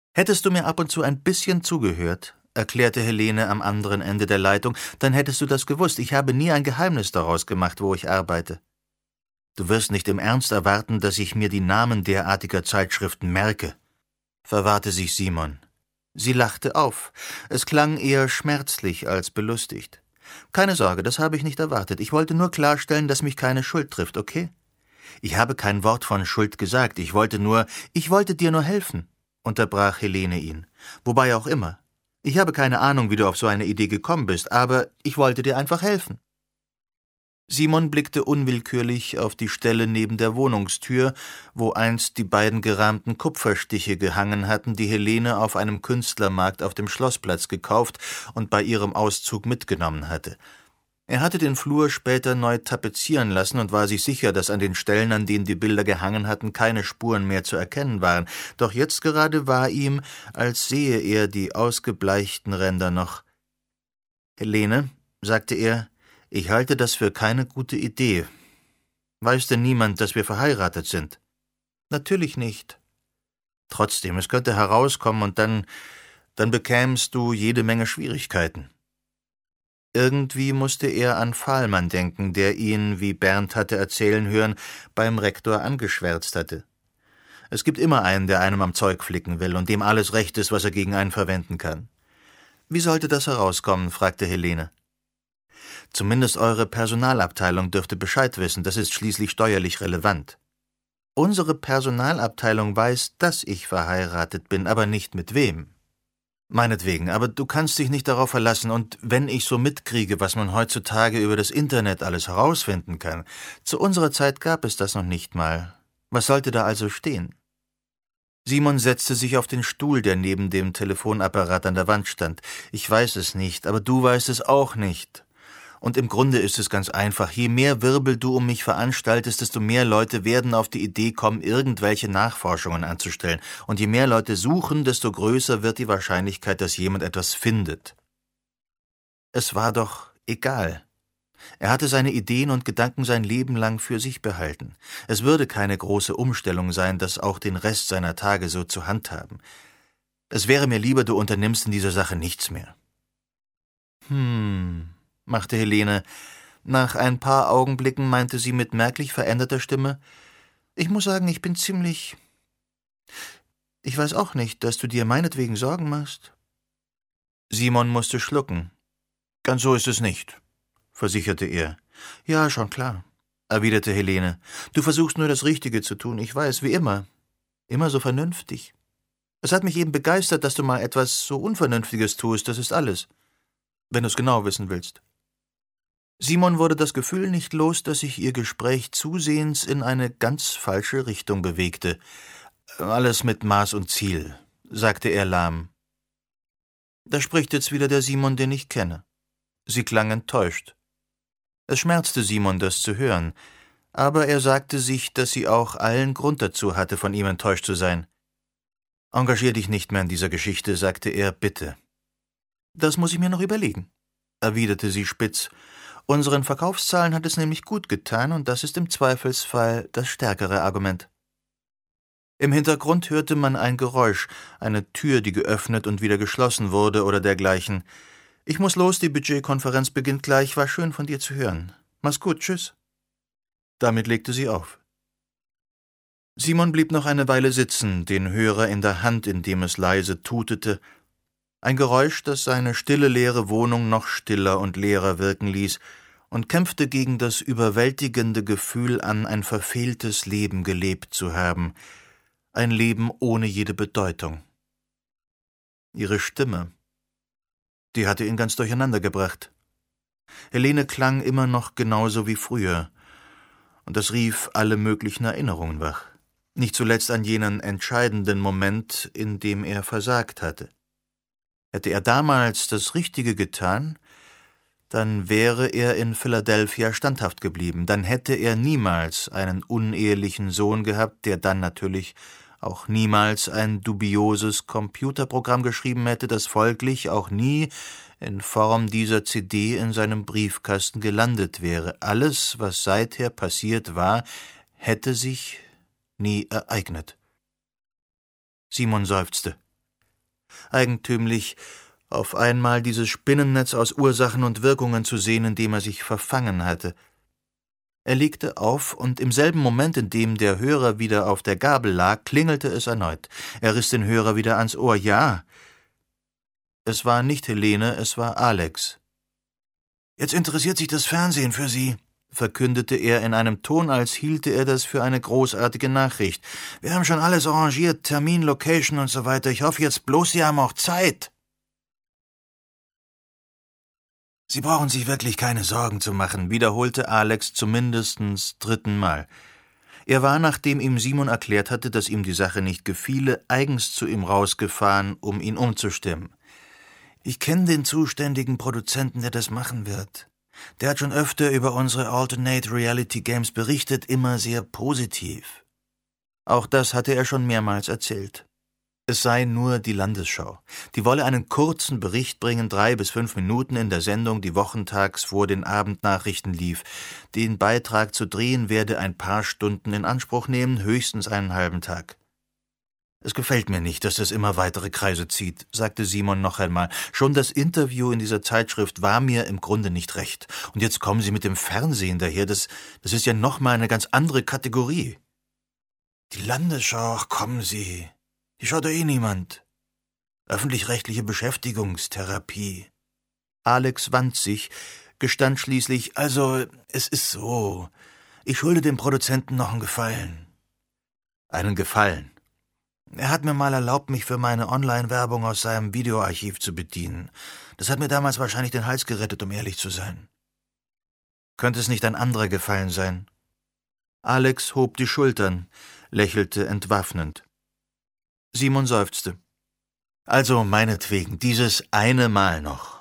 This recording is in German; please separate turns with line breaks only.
Hättest du mir ab und zu ein bisschen zugehört, erklärte Helene am anderen Ende der Leitung, dann hättest du das gewusst. Ich habe nie ein Geheimnis daraus gemacht, wo ich arbeite. Du wirst nicht im Ernst erwarten, dass ich mir die Namen derartiger Zeitschriften merke, verwahrte sich Simon. Sie lachte auf. Es klang eher schmerzlich als belustigt. Keine Sorge, das habe ich nicht erwartet. Ich wollte nur klarstellen, dass mich keine Schuld trifft, okay? Ich habe kein Wort von Schuld gesagt. Ich wollte dir nur helfen, unterbrach Helene ihn. Wobei auch immer. Ich habe keine Ahnung, wie du auf so eine Idee gekommen bist, aber ich wollte dir einfach helfen. Simon blickte unwillkürlich auf die Stelle neben der Wohnungstür, wo einst die beiden gerahmten Kupferstiche gehangen hatten, die Helene auf einem Künstlermarkt auf dem Schlossplatz gekauft und bei ihrem Auszug mitgenommen hatte. Er hatte den Flur später neu tapezieren lassen und war sich sicher, dass an den Stellen, an denen die Bilder gehangen hatten, keine Spuren mehr zu erkennen waren. Doch jetzt gerade war ihm, als sehe er die ausgebleichten Ränder noch. »Helene«, sagte er, »ich halte das für keine gute Idee. Weiß denn niemand, dass wir verheiratet sind?« »Natürlich nicht.« »Trotzdem, es könnte herauskommen und dann bekämst du jede Menge Schwierigkeiten.« Irgendwie musste er an Fahlmann denken, der ihn, wie Bernd hatte erzählen hören, beim Rektor angeschwärzt hatte. Es gibt immer einen, der einem am Zeug flicken will und dem alles recht ist, was er gegen einen verwenden kann. »Wie sollte das herauskommen?« fragte Helene. »Zumindest eure Personalabteilung dürfte Bescheid wissen, das ist schließlich steuerlich relevant.« »Unsere Personalabteilung weiß, dass ich verheiratet bin, aber nicht mit wem.« »Meinetwegen, aber du kannst dich nicht darauf verlassen, und wenn ich so mitkriege, was man heutzutage über das Internet alles herausfinden kann, zu unserer Zeit gab es das noch nicht mal. Was sollte da also stehen?« Simon setzte sich auf den Stuhl, der neben dem Telefonapparat an der Wand stand. »Ich weiß es nicht, aber du weißt es auch nicht. Und im Grunde ist es ganz einfach. Je mehr Wirbel du um mich veranstaltest, desto mehr Leute werden auf die Idee kommen, irgendwelche Nachforschungen anzustellen. Und je mehr Leute suchen, desto größer wird die Wahrscheinlichkeit, dass jemand etwas findet.« Es war doch egal. Er hatte seine Ideen und Gedanken sein Leben lang für sich behalten. Es würde keine große Umstellung sein, das auch den Rest seiner Tage so zu handhaben. Es wäre mir lieber, du unternimmst in dieser Sache nichts mehr. Machte Helene. Nach ein paar Augenblicken meinte sie mit merklich veränderter Stimme, »Ich muss sagen, ich bin ziemlich... Ich weiß auch nicht, dass du dir meinetwegen Sorgen machst.« Simon musste schlucken. »Ganz so ist es nicht«, versicherte er. »Ja, schon klar«, erwiderte Helene. »Du versuchst nur das Richtige zu tun, ich weiß, wie immer. Immer so vernünftig. Es hat mich eben begeistert, dass du mal etwas so Unvernünftiges tust, das ist alles. Wenn du es genau wissen willst.« Simon wurde das Gefühl nicht los, dass sich ihr Gespräch zusehends in eine ganz falsche Richtung bewegte. »Alles mit Maß und Ziel«, sagte er lahm. »Da spricht jetzt wieder der Simon, den ich kenne.« Sie klang enttäuscht. Es schmerzte Simon, das zu hören, aber er sagte sich, dass sie auch allen Grund dazu hatte, von ihm enttäuscht zu sein. »Engagier dich nicht mehr in dieser Geschichte«, sagte er, »bitte.« »Das muss ich mir noch überlegen«, erwiderte sie spitz. »Unseren Verkaufszahlen hat es nämlich gut getan, und das ist im Zweifelsfall das stärkere Argument.« Im Hintergrund hörte man ein Geräusch, eine Tür, die geöffnet und wieder geschlossen wurde oder dergleichen. »Ich muss los, die Budgetkonferenz beginnt gleich. War schön von dir zu hören. Mach's gut, tschüss.« Damit legte sie auf. Simon blieb noch eine Weile sitzen, den Hörer in der Hand, indem es leise tutete. Ein Geräusch, das seine stille, leere Wohnung noch stiller und leerer wirken ließ, und kämpfte gegen das überwältigende Gefühl an, ein verfehltes Leben gelebt zu haben, ein Leben ohne jede Bedeutung. Ihre Stimme, die hatte ihn ganz durcheinander gebracht. Helene klang immer noch genauso wie früher, und das rief alle möglichen Erinnerungen wach, nicht zuletzt an jenen entscheidenden Moment, in dem er versagt hatte. Hätte er damals das Richtige getan, dann wäre er in Philadelphia standhaft geblieben, dann hätte er niemals einen unehelichen Sohn gehabt, der dann natürlich auch niemals ein dubioses Computerprogramm geschrieben hätte, das folglich auch nie in Form dieser CD in seinem Briefkasten gelandet wäre. Alles, was seither passiert war, hätte sich nie ereignet. Simon seufzte. Eigentümlich, auf einmal dieses Spinnennetz aus Ursachen und Wirkungen zu sehen, in dem er sich verfangen hatte. Er legte auf, und im selben Moment, in dem der Hörer wieder auf der Gabel lag, klingelte es erneut. Er riss den Hörer wieder ans Ohr. Ja, es war nicht Helene, es war Alex. »Jetzt interessiert sich das Fernsehen für Sie«, verkündete er in einem Ton, als hielte er das für eine großartige Nachricht. »Wir haben schon alles arrangiert, Termin, Location und so weiter. Ich hoffe jetzt bloß, Sie haben auch Zeit.« »Sie brauchen sich wirklich keine Sorgen zu machen«, wiederholte Alex zum mindestens 3. Mal. Er war, nachdem ihm Simon erklärt hatte, dass ihm die Sache nicht gefiele, eigens zu ihm rausgefahren, um ihn umzustimmen. »Ich kenne den zuständigen Produzenten, der das machen wird. Der hat schon öfter über unsere Alternate Reality Games berichtet, immer sehr positiv.« Auch das hatte er schon mehrmals erzählt. Es sei nur die Landesschau. Die wolle einen kurzen Bericht bringen, 3 bis 5 Minuten in der Sendung, die wochentags vor den Abendnachrichten lief. Den Beitrag zu drehen werde ein paar Stunden in Anspruch nehmen, höchstens einen halben Tag. »Es gefällt mir nicht, dass es immer weitere Kreise zieht«, sagte Simon noch einmal. »Schon das Interview in dieser Zeitschrift war mir im Grunde nicht recht. Und jetzt kommen Sie mit dem Fernsehen daher, das ist ja noch mal eine ganz andere Kategorie.« »Die Landesschau, ach kommen Sie, die schaut doch eh niemand. Öffentlich-rechtliche Beschäftigungstherapie.« Alex wand sich, gestand schließlich, »Also, es ist so, ich schulde dem Produzenten noch einen Gefallen.« »Einen Gefallen?« »Er hat mir mal erlaubt, mich für meine Online-Werbung aus seinem Videoarchiv zu bedienen. Das hat mir damals wahrscheinlich den Hals gerettet, um ehrlich zu sein.« »Könnte es nicht ein anderer Gefallen sein?« Alex hob die Schultern, lächelte entwaffnend. Simon seufzte. »Also meinetwegen, dieses eine Mal noch.«